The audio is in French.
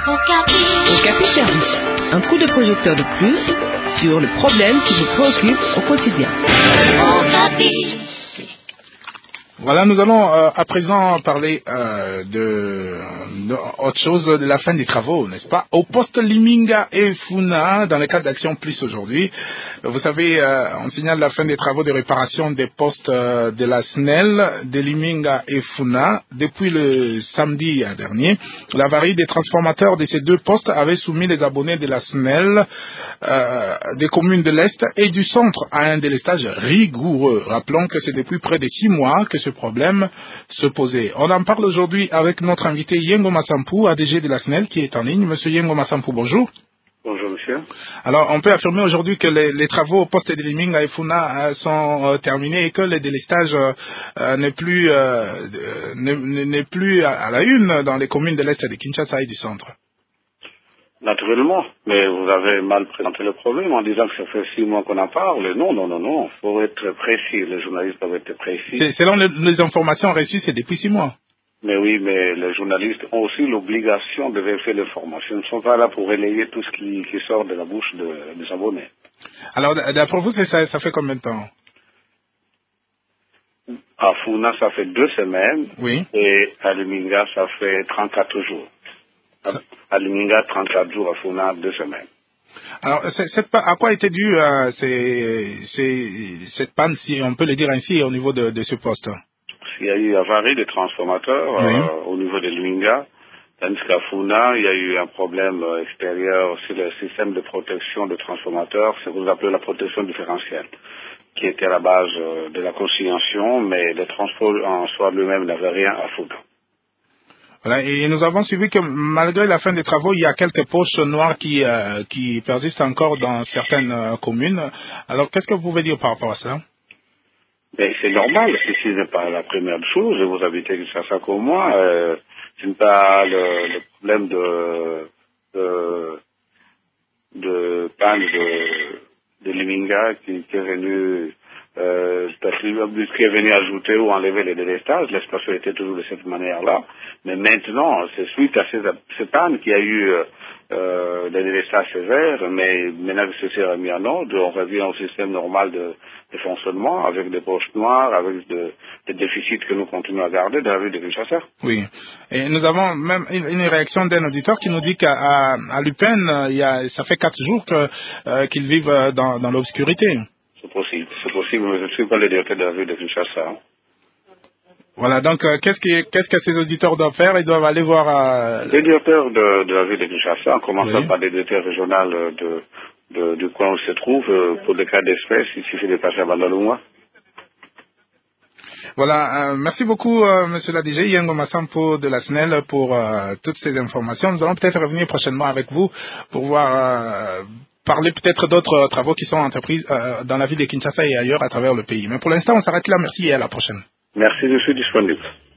Okapi Service, un coup de projecteur de plus sur le problème qui vous préoccupe au quotidien. Voilà, nous allons à présent parler de autre chose, de la fin des travaux, n'est-ce pas? Au poste Liminga et Funa, dans le cadre d'Action Plus aujourd'hui, vous savez, on signale la fin des travaux de réparation des postes de la SNEL, de Liminga et Funa. Depuis le samedi dernier, l'avarie des transformateurs de ces deux postes avait soumis les abonnés de la SNEL des communes de l'Est et du Centre à un délestage rigoureux. Rappelons que c'est depuis près de 6 mois que ce problème se posait. On en parle aujourd'hui avec notre invité Yengo Massampou, ADG de la SNEL, qui est en ligne. Monsieur Yengo Massampou, bonjour. Bonjour, monsieur. Alors, on peut affirmer aujourd'hui que les travaux au poste de Liminga et Funa sont terminés et que le délestage n'est plus à la une dans les communes de l'Est de Kinshasa et du Centre. Naturellement, mais vous avez mal présenté le problème en disant que ça fait 6 mois qu'on en parle. Non, il faut être précis, les journalistes doivent être précis. Selon les informations reçues, c'est depuis 6 mois. Mais oui, mais les journalistes ont aussi l'obligation de vérifier l'information. Ils ne sont pas là pour relayer tout ce qui sort de la bouche des abonnés. Alors, d'après vous, ça fait combien de temps? À Funa, ça fait 2 semaines. Oui. Et à Liminga, ça fait 34 jours. À Liminga, 34 jours, à Funa, 2 semaines. Alors, à quoi était due cette panne, si on peut le dire ainsi, au niveau de ce poste? Il y a eu avarie des transformateurs au niveau de Liminga, tandis qu'à Funa, il y a eu un problème extérieur sur le système de protection des transformateurs, c'est ce que vous appelez la protection différentielle, qui était à la base de la consignation, mais le transport en soi lui-même n'avait rien à foutre. Voilà, et nous avons suivi que malgré la fin des travaux, il y a quelques poches noires qui persistent encore dans certaines communes. Alors, qu'est-ce que vous pouvez dire par rapport à ça? Mais c'est normal, ceci n'est pas la première chose, vous habitez Kinshasa comme moi, ce n'est pas le problème de panne de Liminga qui est venu qui est venu ajouter ou enlever les délestages. L'expression était toujours de cette manière-là. Mais maintenant, c'est suite à ces pannes qu'il y a eu des délestages sévères, mais maintenant que ceci est remis en ordre, on revient au système normal de fonctionnement avec des poches noires, avec des déficits que nous continuons à garder dans la ville de Kinshasa. Oui. Et nous avons même une réaction d'un auditeur qui nous dit qu'à Lupin, ça fait 4 jours qu'ils vivent dans l'obscurité. C'est possible, mais je ne suis pas le directeur de la ville de Kinshasa. Voilà, donc qu'est-ce que ces auditeurs doivent faire? Ils doivent aller voir... Les directeurs de la ville de Kinshasa, en commençant par les directeurs régionaux du coin où ils se trouvent, pour des cas d'espèce, il suffit de passer à Bandalouma. Voilà, merci beaucoup, monsieur l'ADG Yengo Massampou de la SNEL pour toutes ces informations. Nous allons peut-être revenir prochainement avec vous pour voir... parler peut-être d'autres travaux qui sont entrepris dans la ville de Kinshasa et ailleurs à travers le pays. Mais pour l'instant, on s'arrête là. Merci et à la prochaine. Merci, je suis disponible.